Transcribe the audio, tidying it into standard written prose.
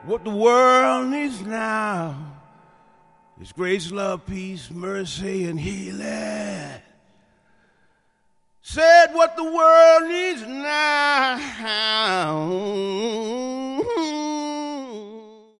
What the world needs now is grace, love, peace, mercy, and healing. Said what the world needs now